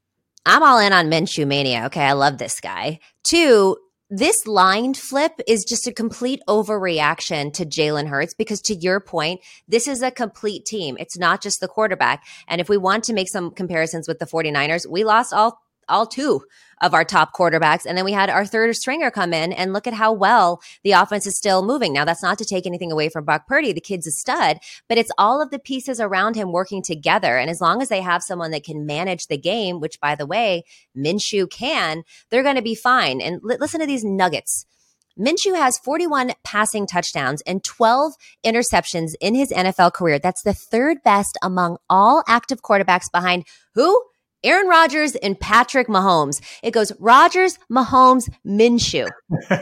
I'm all in on Minshew mania. Okay, I love this guy. Two, this line flip is just a complete overreaction to Jalen Hurts because, to your point, this is a complete team. It's not just the quarterback. And if we want to make some comparisons with the 49ers, we lost all all two of our top quarterbacks. And then we had our third stringer come in, and look at how well the offense is still moving. Now, that's not to take anything away from Brock Purdy. The kid's a stud, but it's all of the pieces around him working together. And as long as they have someone that can manage the game, which, by the way, Minshew can, they're going to be fine. And li- listen to these nuggets. Minshew has forty-one passing touchdowns and twelve interceptions in his N F L career. That's the third best among all active quarterbacks behind who? Aaron Rodgers and Patrick Mahomes. It goes Rodgers, Mahomes, Minshew.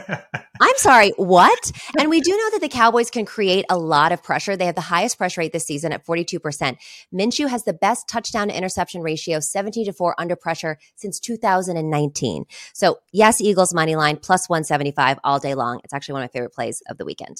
I'm sorry, what? And we do know that the Cowboys can create a lot of pressure. They have the highest pressure rate this season at forty-two percent. Minshew has the best touchdown to interception ratio, seventeen to four under pressure since two thousand nineteen. So yes, Eagles money line plus one seventy-five all day long. It's actually one of my favorite plays of the weekend.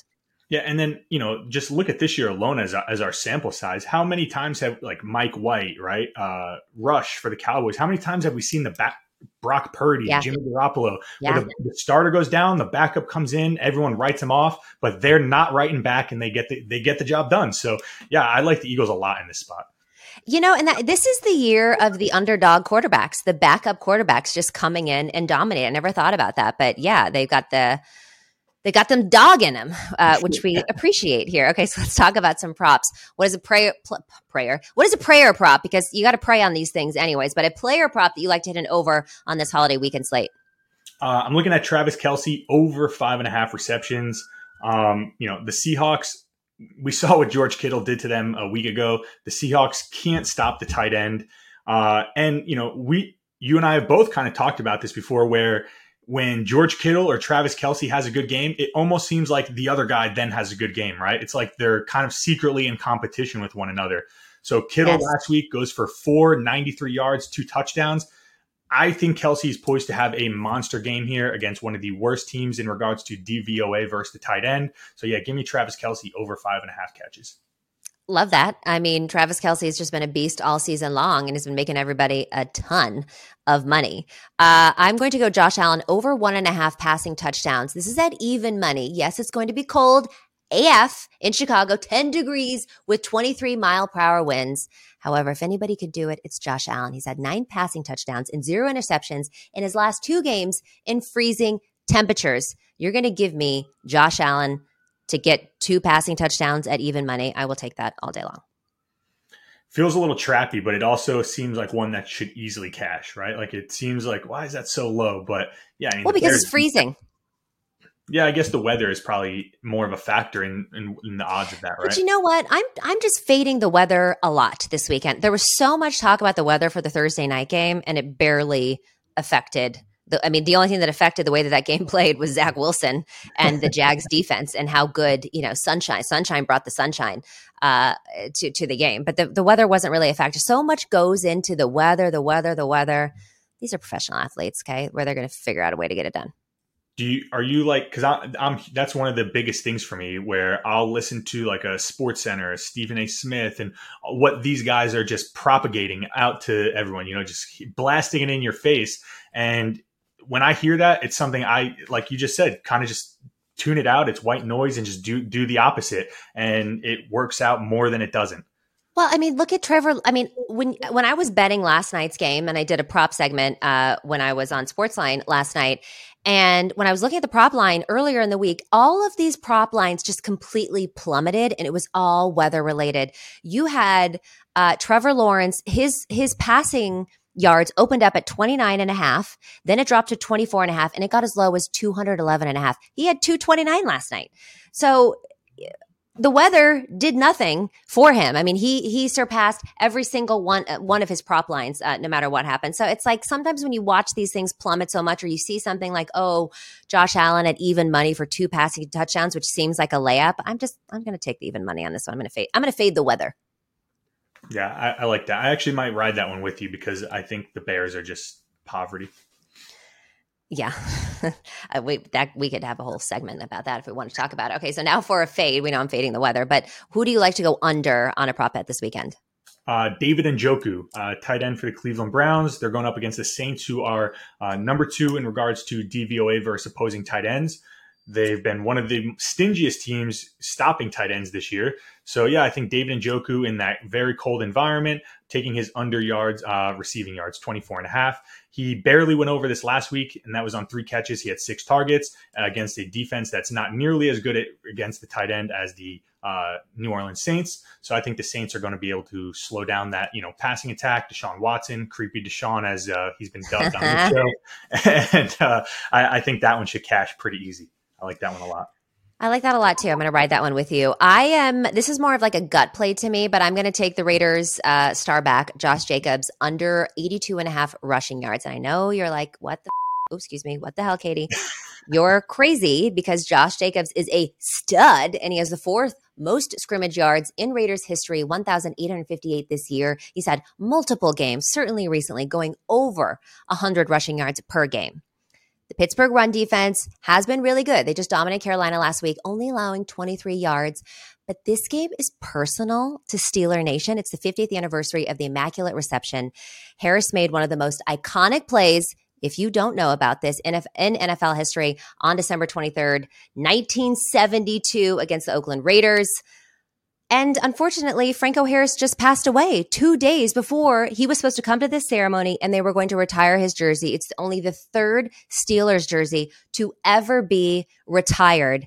Yeah, and then, you know, just look at this year alone as as our sample size. How many times have, like, Mike White, right, uh, Rush for the Cowboys, how many times have we seen the back Brock Purdy, Yeah. Jimmy Garoppolo, Yeah. where the, the starter goes down, the backup comes in, everyone writes them off, but they're not writing back, and they get the, they get the job done. So, yeah, I like the Eagles a lot in this spot. You know, and that, this is the year of the underdog quarterbacks, the backup quarterbacks just coming in and dominate. I never thought about that, but yeah, they've got the they got them dog in them, uh, which we appreciate here. Okay, so let's talk about some props. What is a prayer? Pl- prayer? What is a prayer prop? Because you got to pray on these things, anyways. But a player prop that you like to hit an over on this holiday weekend slate. Uh, I'm looking at Travis Kelce over five and a half receptions. Um, you know, the Seahawks. We saw what George Kittle did to them a week ago. The Seahawks can't stop the tight end. Uh, and, you know, we, you and I have both kind of talked about this before, where when George Kittle or Travis Kelce has a good game, it almost seems like the other guy then has a good game, right? It's like they're kind of secretly in competition with one another. So Kittle Yes. last week goes for four ninety-three yards, two touchdowns. I think Kelce is poised to have a monster game here against one of the worst teams in regards to D V O A versus the tight end. So, yeah, give me Travis Kelce over five and a half catches. Love that. I mean, Travis Kelce has just been a beast all season long and has been making everybody a ton of money. Uh, I'm going to go Josh Allen over one and a half passing touchdowns. This is at even money. Yes, it's going to be cold A F in Chicago, ten degrees with twenty-three mile per hour winds. However, if anybody could do it, it's Josh Allen. He's had nine passing touchdowns and zero interceptions in his last two games in freezing temperatures. You're going to give me Josh Allen to get two passing touchdowns at even money. I will take that all day long. Feels a little trappy, but it also seems like one that should easily cash, right? Like, it seems like, why is that so low? But yeah, I mean, Well, the because Bears- it's freezing. Yeah, I guess the weather is probably more of a factor in, in, in the odds of that, right? But you know what? I'm I'm just fading the weather a lot this weekend. There was so much talk about the weather for the Thursday night game, and it barely affected the. I mean, the only thing that affected the way that that game played was Zach Wilson and the Jags defense and how good, you know, sunshine. Sunshine brought the sunshine uh, to to the game, but the the weather wasn't really a factor. So much goes into the weather, the weather, the weather. These are professional athletes, okay, where they're going to figure out a way to get it done. Do you, are you like, cause I, I'm, that's one of the biggest things for me, where I'll listen to like a Sports Center, a Stephen A. Smith, and what these guys are just propagating out to everyone, you know, just blasting it in your face. And when I hear that, it's something I, like you just said, kind of just tune it out. It's white noise and just do, do the opposite. And it works out more than it doesn't. Well, I mean, look at Trevor. I mean, when when I was betting last night's game, and I did a prop segment uh, when I was on Sportsline last night, and when I was looking at the prop line earlier in the week, all of these prop lines just completely plummeted, and it was all weather related. You had uh, Trevor Lawrence, his his passing yards opened up at twenty-nine and a half, then it dropped to twenty-four and a half, and it got as low as two eleven and a half. He had two twenty-nine last night. So the weather did nothing for him. I mean, he he surpassed every single one uh, one of his prop lines, uh, no matter what happened. So it's like sometimes when you watch these things plummet so much, or you see something like, oh, Josh Allen at even money for two passing touchdowns, which seems like a layup. I'm just I'm going to take the even money on this one. I'm going to fade. I'm going to fade the weather. Yeah, I, I like that. I actually might ride that one with you, because I think the Bears are just poverty. Yeah, uh, we that we could have a whole segment about that if we want to talk about it. Okay, so now for a fade, we know I'm fading the weather, but who do you like to go under on a prop bet this weekend? Uh, David Njoku, uh, tight end for the Cleveland Browns. They're going up against the Saints, who are uh, number two in regards to D V O A versus opposing tight ends. They've been one of the stingiest teams stopping tight ends this year. So, yeah, I think David Njoku in that very cold environment, taking his under yards, uh, receiving yards, twenty-four and a half. He barely went over this last week, and that was on three catches. He had six targets uh, against a defense that's not nearly as good at, against the tight end as the uh, New Orleans Saints. So I think the Saints are going to be able to slow down that, you know, passing attack. Deshaun Watson, creepy Deshaun, as uh, he's been dubbed on the show. And uh, I, I think that one should cash pretty easy. I like that one a lot. I like that a lot too. I'm going to ride that one with you. I am, this is more of like a gut play to me, but I'm going to take the Raiders uh, star back, Josh Jacobs, under eighty-two and a half rushing yards. And I know you're like, what the, f- oops, excuse me, what the hell, Katie? You're crazy, because Josh Jacobs is a stud, and he has the fourth most scrimmage yards in Raiders history, one thousand eight hundred fifty-eight this year. He's had multiple games, certainly recently, going over one hundred rushing yards per game. The Pittsburgh run defense has been really good. They just dominated Carolina last week, only allowing twenty-three yards. But this game is personal to Steeler Nation. It's the fiftieth anniversary of the Immaculate Reception. Harris made one of the most iconic plays, if you don't know about this, in N F L history on December twenty-third, nineteen seventy-two against the Oakland Raiders. And unfortunately, Franco Harris just passed away two days before he was supposed to come to this ceremony and they were going to retire his jersey. It's only the third Steelers jersey to ever be retired.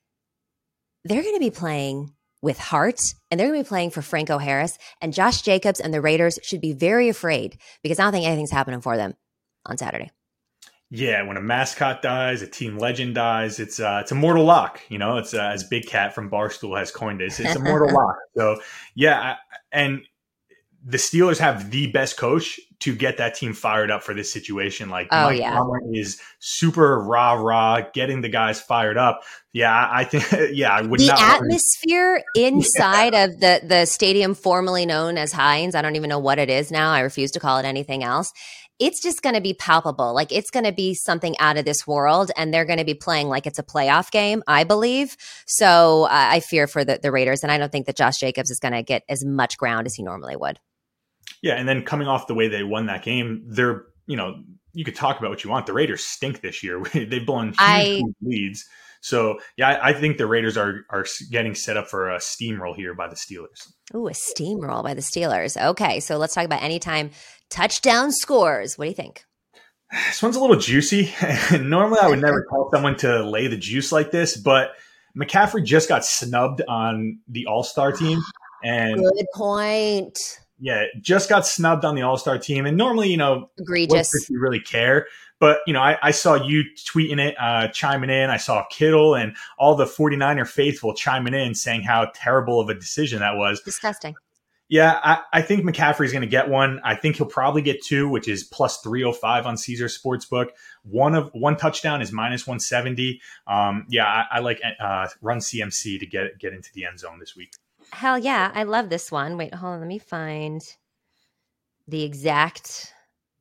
They're going to be playing with heart, and they're going to be playing for Franco Harris. And Josh Jacobs and the Raiders should be very afraid because I don't think anything's happening for them on Saturday. Yeah, when a mascot dies, a team legend dies, it's uh, it's a mortal lock. You know, it's uh, as Big Cat from Barstool has coined it. It's, it's a mortal lock. So yeah, I, and the Steelers have the best coach to get that team fired up for this situation. Like oh, Mike yeah. Tomlin is super rah rah, getting the guys fired up. Yeah, I think. Yeah, I would the not. The atmosphere inside yeah. of the the stadium formerly known as Heinz. I don't even know what it is now. I refuse to call it anything else. It's just going to be palpable. Like it's going to be something out of this world, and they're going to be playing like it's a playoff game, I believe. So uh, I fear for the, the Raiders, and I don't think that Josh Jacobs is going to get as much ground as he normally would. Yeah, and then coming off the way they won that game, they're, you know, you could talk about what you want. The Raiders stink this year. They've blown huge I, leads. So, yeah, I, I think the Raiders are are getting set up for a steamroll here by the Steelers. Ooh, a steamroll by the Steelers. Okay, so let's talk about anytime touchdown scores. What do you think? This one's a little juicy. Normally, I would never call someone to lay the juice like this, but McCaffrey just got snubbed on the All-Star team. And good point. Yeah, just got snubbed on the All-Star team. And normally, you know, egregious. If you really care. But, you know, I, I saw you tweeting it, uh, chiming in. I saw Kittle and all the 49er faithful chiming in saying how terrible of a decision that was. Disgusting. Yeah, I, I think McCaffrey's going to get one. I think he'll probably get two, which is plus three oh five on Caesar Sportsbook. One of one touchdown is minus one seventy. Um, yeah, I, I like uh, Run C M C to get get into the end zone this week. Hell yeah, I love this one. Wait, hold on, let me find the exact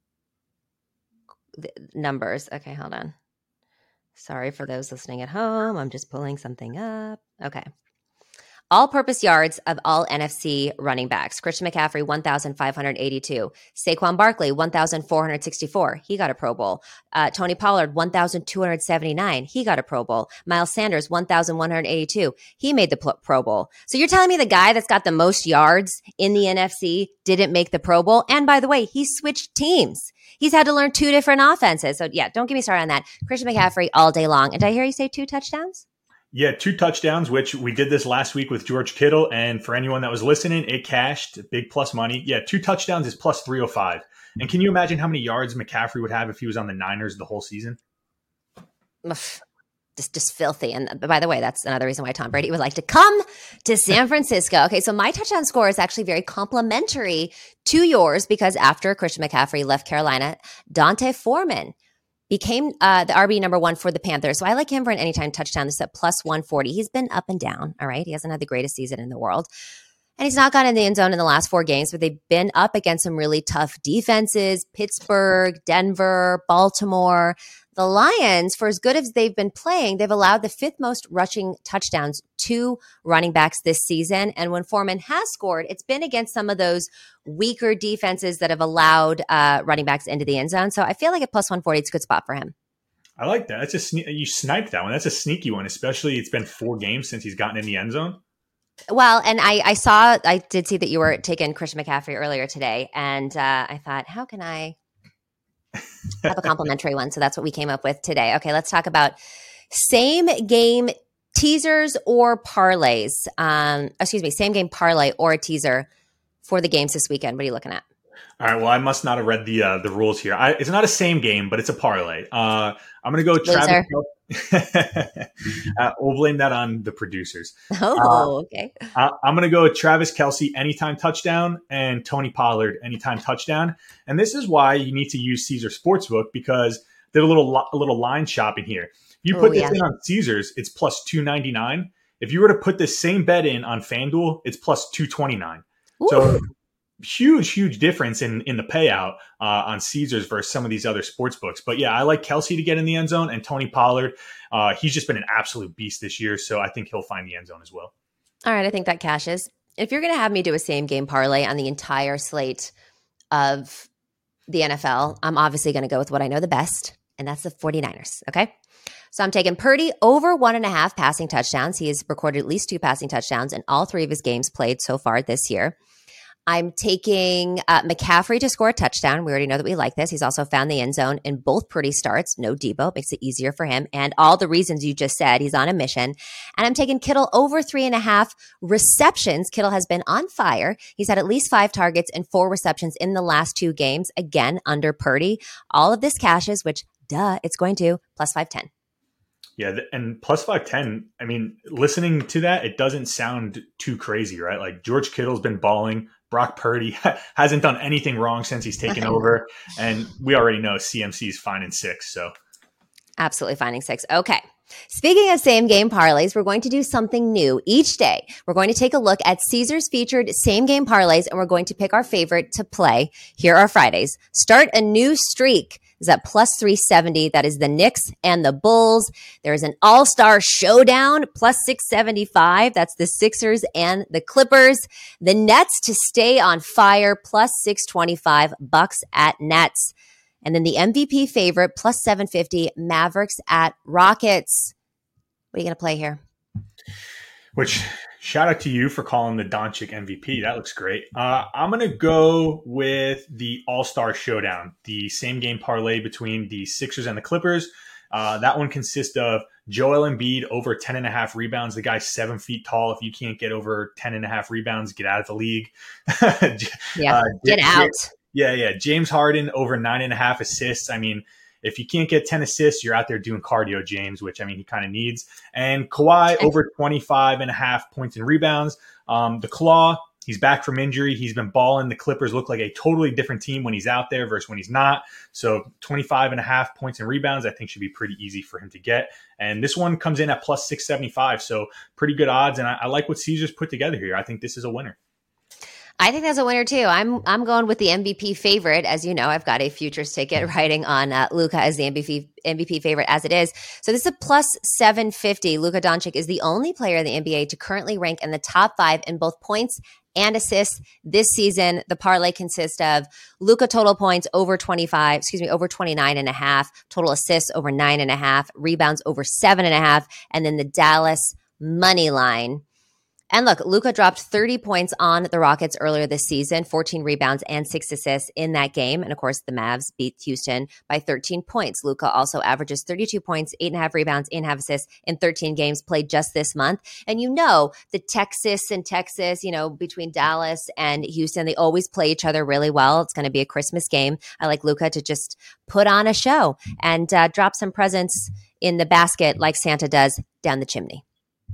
numbers. Okay, hold on. Sorry for those listening at home. I'm just pulling something up. Okay. All-purpose yards of all N F C running backs. Christian McCaffrey, one thousand five hundred eighty-two. Saquon Barkley, one thousand four hundred sixty-four. He got a Pro Bowl. Uh, Tony Pollard, one thousand two hundred seventy-nine. He got a Pro Bowl. Miles Sanders, one thousand one hundred eighty-two. He made the pl- Pro Bowl. So you're telling me the guy that's got the most yards in the N F C didn't make the Pro Bowl? And by the way, he switched teams. He's had to learn two different offenses. So yeah, don't get me started on that. Christian McCaffrey all day long. And did I hear you say two touchdowns? Yeah, two touchdowns, which we did this last week with George Kittle. And for anyone that was listening, it cashed big plus money. Yeah, two touchdowns is plus three oh five. And can you imagine how many yards McCaffrey would have if he was on the Niners the whole season? Just, just filthy. And by the way, that's another reason why Tom Brady would like to come to San Francisco. Okay, so my touchdown score is actually very complimentary to yours because after Christian McCaffrey left Carolina, D'Onta Foreman became uh, the R B number one for the Panthers. So I like him for an anytime touchdown. This is at plus one forty. He's been up and down, all right? He hasn't had the greatest season in the world. And he's not gotten in the end zone in the last four games, but they've been up against some really tough defenses, Pittsburgh, Denver, Baltimore. The Lions, for as good as they've been playing, they've allowed the fifth most rushing touchdowns to running backs this season. And when Foreman has scored, it's been against some of those weaker defenses that have allowed uh, running backs into the end zone. So I feel like at plus one forty, it's a good spot for him. I like that. That's a sne- you sniped that one. That's a sneaky one, especially it's been four games since he's gotten in the end zone. Well, and I, I saw, I did see that you were taking Christian McCaffrey earlier today. And uh, I thought, how can I have a complimentary one? So that's what we came up with today. Okay, let's talk about same game teasers or parlays. Um, excuse me, same game parlay or a teaser for the games this weekend. What are you looking at? All right. Well, I must not have read the uh, the rules here. I, it's not a same game, but it's a parlay. Uh, I'm going to go Travis. uh, we'll blame that on the producers. Oh, uh, okay. I, I'm going to go Travis Kelce anytime touchdown and Tony Pollard anytime touchdown. And this is why you need to use Caesar Sportsbook because they're a little a little line shopping here. If you put Ooh, this yeah. in on Caesars, it's plus two ninety-nine. If you were to put this same bet in on FanDuel, it's plus two twenty-nine. Ooh. So huge, huge difference in, in the payout uh, on Caesars versus some of these other sports books. But yeah, I like Kelce to get in the end zone, and Tony Pollard. Uh, he's just been an absolute beast this year, so I think he'll find the end zone as well. All right, I think that cashes. If you're going to have me do a same game parlay on the entire slate of the N F L, I'm obviously going to go with what I know the best, and that's the 49ers, okay? So I'm taking Purdy over one and a half passing touchdowns. He has recorded at least two passing touchdowns in all three of his games played so far this year. I'm taking uh, McCaffrey to score a touchdown. We already know that we like this. He's also found the end zone in both Purdy starts. No Debo. Makes it easier for him. And all the reasons you just said, he's on a mission. And I'm taking Kittle over three and a half receptions. Kittle has been on fire. He's had at least five targets and four receptions in the last two games. Again, under Purdy. All of this cashes, which, duh, it's going to, plus five ten. Yeah, and plus five ten, I mean, listening to that, it doesn't sound too crazy, right? Like George Kittle's been balling. Brock Purdy hasn't done anything wrong since he's taken over. And we already know C M C is fine in six. So absolutely finding six. Okay. Speaking of same game parlays, we're going to do something new each day. We're going to take a look at Caesars featured same game parlays, and we're going to pick our favorite to play. Here are Fridays. Start a new streak is at plus three seventy. That is the Knicks and the Bulls. There's an all-star showdown, plus six seventy-five. That's the Sixers and the Clippers. The Nets to stay on fire, plus six twenty-five. Bucks at Nets. And then the M V P favorite, plus seven fifty, Mavericks at Rockets. What are you going to play here? Which, shout out to you for calling the Doncic M V P. That looks great. Uh, I'm going to go with the All-Star Showdown, the same game parlay between the Sixers and the Clippers. Uh, that one consists of Joel Embiid over ten and a half rebounds. The guy's seven feet tall. If you can't get over ten and a half rebounds, get out of the league. yeah, uh, get out. Yeah, yeah. James Harden over nine and a half assists. I mean, if you can't get ten assists, you're out there doing cardio, James, which I mean, he kind of needs. And Kawhi over twenty-five and a half points and rebounds. Um, the Claw, he's back from injury. He's been balling. The Clippers look like a totally different team when he's out there versus when he's not. So twenty-five and a half points and rebounds, I think should be pretty easy for him to get. And this one comes in at plus six seventy-five. So pretty good odds. And I, I like what Caesars put together here. I think this is a winner. I think that's a winner too. I'm I'm going with the M V P favorite. As you know, I've got a futures ticket riding on uh, Luka as the M V P M V P favorite as it is. So this is a plus seven fifty. Luka Doncic is the only player in the N B A to currently rank in the top five in both points and assists this season. The parlay consists of Luka total points over twenty-five, excuse me, over twenty-nine and a half, total assists over nine and a half, rebounds over seven and a half, and then the Dallas money line. And look, Luka dropped thirty points on the Rockets earlier this season, fourteen rebounds and six assists in that game. And of course, the Mavs beat Houston by thirteen points. Luka also averages thirty-two points, eight and a half rebounds, eight and a half assists in thirteen games played just this month. And you know, the Texas and Texas, you know, between Dallas and Houston, they always play each other really well. It's going to be a Christmas game. I like Luka to just put on a show and uh, drop some presents in the basket like Santa does down the chimney.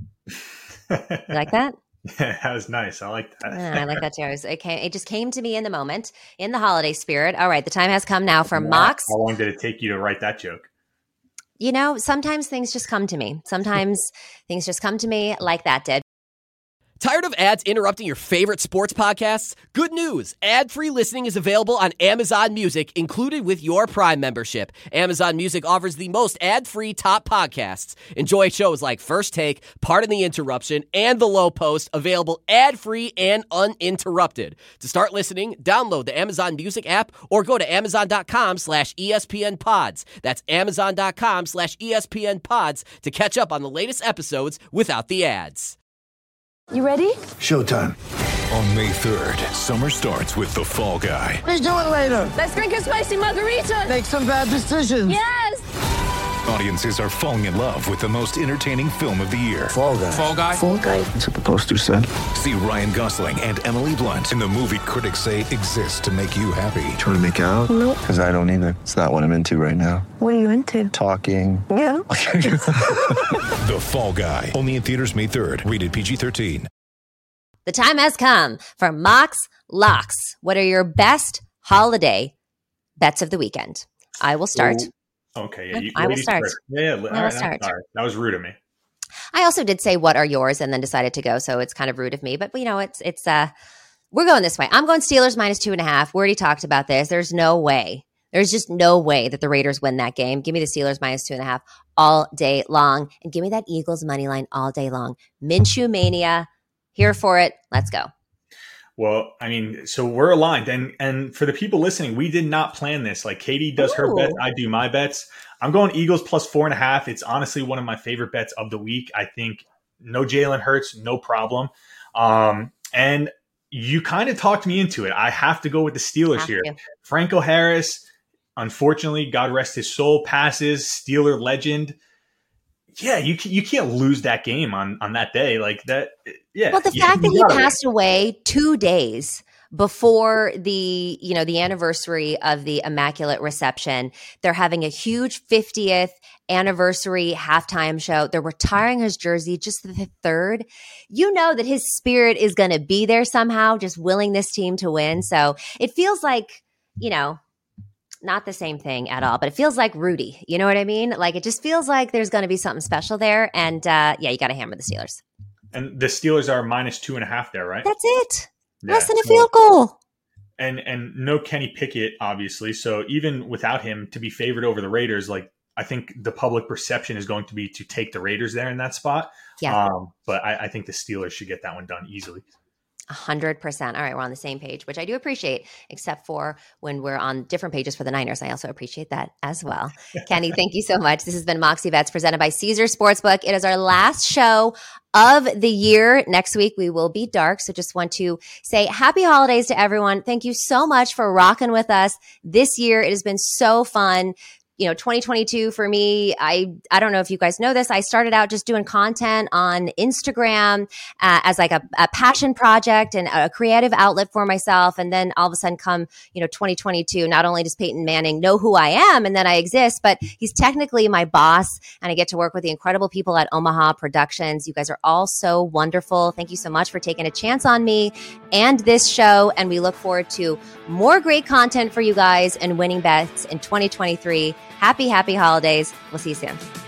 You like that? Yeah, that was nice. I like that. Yeah, I like that too. It, was, it, came, it just came to me in the moment, in the holiday spirit. All right, the time has come now for wow. mocks. How long did it take you to write that joke? You know, sometimes things just come to me. Sometimes things just come to me like that did. Tired of ads interrupting your favorite sports podcasts? Good news! Ad-free listening is available on Amazon Music, included with your Prime membership. Amazon Music offers the most ad-free top podcasts. Enjoy shows like First Take, Pardon the Interruption, and The Low Post, available ad-free and uninterrupted. To start listening, download the Amazon Music app or go to amazon.com slash ESPN pods. That's amazon.com slash ESPN pods to catch up on the latest episodes without the ads. You ready? Showtime. On May third, summer starts with The Fall Guy. Let's do it later. Let's drink a spicy margarita. Make some bad decisions. Yes. Audiences are falling in love with the most entertaining film of the year. Fall Guy. Fall Guy. Fall Guy. That's what the poster said. See Ryan Gosling and Emily Blunt in the movie critics say exists to make you happy. Trying to make it out? Nope. Because I don't either. It's not what I'm into right now. What are you into? Talking. Yeah. The Fall Guy. Only in theaters May third. Rated P G thirteen. The time has come for Mocks Locks. What are your best holiday bets of the weekend? I will start. Ooh. Okay, yeah, you, I will start. First. Yeah, yeah. I All will right, start. All right. That was rude of me. I also did say what are yours and then decided to go, so it's kind of rude of me. But you know, it's it's uh we're going this way. I'm going Steelers minus two and a half. We already talked about this. There's no way. There's just no way that the Raiders win that game. Give me the Steelers minus two and a half all day long. And give me that Eagles money line all day long. Minshew mania. Here for it. Let's go. Well, I mean, so we're aligned. And and for the people listening, we did not plan this. Like Katie does Ooh. her bets. I do my bets. I'm going Eagles plus four and a half. It's honestly one of my favorite bets of the week. I think no Jalen Hurts, no problem. Um, and you kind of talked me into it. I have to go with the Steelers here. To. Franco Harris, unfortunately, God rest his soul, passes, Steeler legend. Yeah, you you can't lose that game on, on that day like that. Yeah. Well, the yeah, fact that he passed away two days before the, you know, the anniversary of the Immaculate Reception, they're having a huge fiftieth anniversary halftime show. They're retiring his jersey just the third. You know that his spirit is going to be there somehow, just willing this team to win. So it feels like, you know, not the same thing at all, but it feels like Rudy. You know what I mean? Like it just feels like there's going to be something special there. And uh, yeah, you got to hammer the Steelers. And the Steelers are minus two and a half there, right? That's it. Yeah, Less than a so, field goal. And and no Kenny Pickett, obviously. So even without him to be favored over the Raiders, like I think the public perception is going to be to take the Raiders there in that spot. Yeah. Um, but I, I think the Steelers should get that one done easily. A hundred percent. All right, we're on the same page, which I do appreciate, except for when we're on different pages for the Niners. I also appreciate that as well. Kenny, thank you so much. This has been Moxie Bets presented by Caesars Sportsbook. It is our last show of the year. Next week, we will be dark. So just want to say happy holidays to everyone. Thank you so much for rocking with us this year. It has been so fun. You know, twenty twenty-two for me, I I don't know if you guys know this. I started out just doing content on Instagram uh, as like a, a passion project and a creative outlet for myself. And then all of a sudden come, you know, twenty twenty-two, not only does Peyton Manning know who I am and that I exist, but he's technically my boss. And I get to work with the incredible people at Omaha Productions. You guys are all so wonderful. Thank you so much for taking a chance on me and this show. And we look forward to more great content for you guys and winning bets in twenty twenty-three. Happy, happy holidays. We'll see you soon.